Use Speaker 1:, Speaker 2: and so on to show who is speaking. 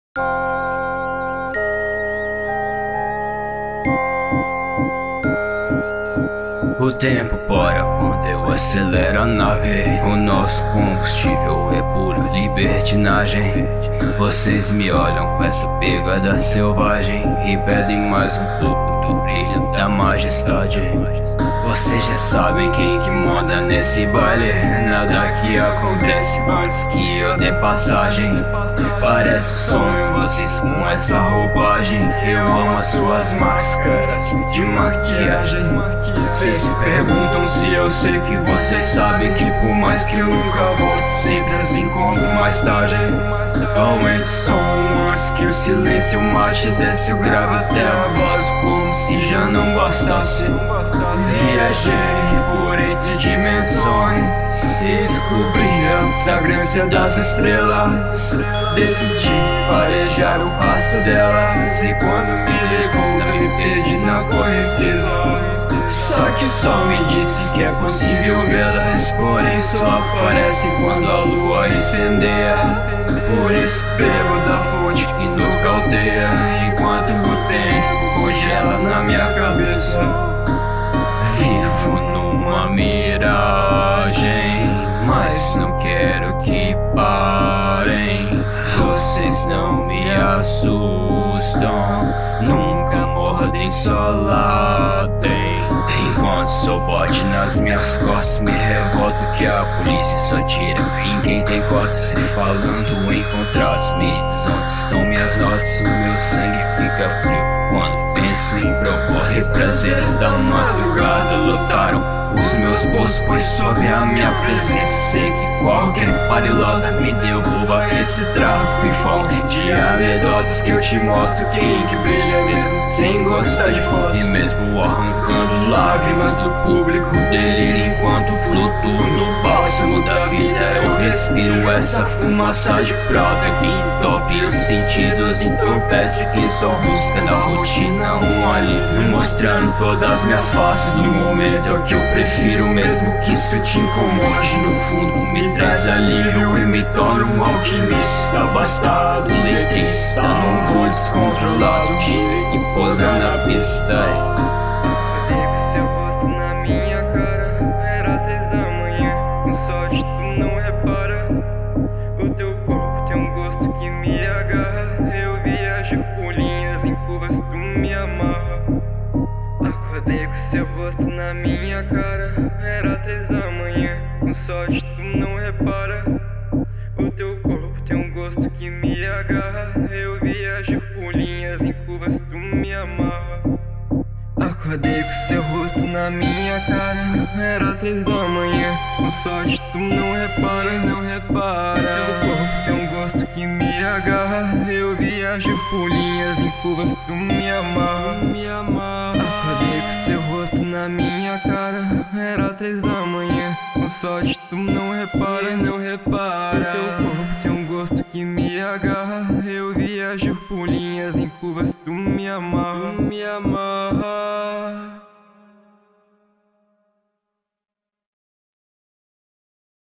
Speaker 1: O tempo para quando eu acelero a nave. O nosso combustível é pura libertinagem. Vocês me olham com essa pegada selvagem e pedem mais um pouco do brilho da majestade. Vocês já sabem quem que manda nesse baile. Nada que acontece antes que eu dê passagem. Parece um sonho vocês com essa roupagem. Eu amo as suas máscaras de maquiagem. Vocês se perguntam se eu sei que vocês sabem que por mais que eu nunca volte, sempre as encontro mais tarde. Aumente o som antes que o silêncio mate. Desce o grave até a voz como se já não bastasse. Viajei por entre dimensões, descobri a fragrância das estrelas. Decidi farejar o rastro delas e quando me ligou me perdi na correnteza. Só que só me disse que é possível vê-las, porém só aparece quando a lua incendeia. Por isso bebo da fonte que nocauteia, enquanto o tempo congela na minha cabeça. Vivo numa miragem, mas não quero que parem. Vocês não me assustam, nunca mordem, só latem. Enquanto sou bote nas minhas costas, me revolto que a polícia só tira em quem tem cotas. Se falando em contraste, me diz onde estão minhas notas. O meu sangue fica frio quando penso em propósito. E prazeres da madrugada lotaram os meus bolsos, pois sob a minha presença sei que qualquer parilota me devolva esse tráfico e foco de anedotas que eu te mostro quem que brilha mesmo sem gostar de fotos. E mesmo arrancando lágrimas do público, delírio enquanto flutuo no bálsamo da vida. Eu respiro essa fumaça de prata que entope os sentidos, entorpece quem só busca na rotina um alívio, mostrando todas as minhas faces no momento que eu prefiro, mesmo que isso te incomode. No fundo me traz alívio e me torna um alquimista, bastardo letrista, num voo descontrolado, tive que pousar na pista.
Speaker 2: Odeio que seu rosto na minha cara. Era 3 da manhã, com sorte tu não repara. O teu corpo tem um gosto que me agarra. Eu viajo por linhas em curvas, tu me amarra. Acordei com seu rosto na minha cara. Era 3 da manhã, com sorte tu não repara. O teu corpo tem um gosto que me agarra. Eu viajo por linhas em curvas, tu me amarra. Acordei com seu rosto na minha cara. Era 3 da manhã, com sorte tu não repara, não repara. Teu corpo tem um gosto que me agarra. Eu viajo por linhas em curvas, tu me amarra, me amarra. Acordei com seu rosto na minha cara. Era 3 da manhã, com sorte tu não repara, não repara. Teu corpo tem um gosto que me agarra. Eu viajo por linhas em curvas, tu me amarra, me amarra.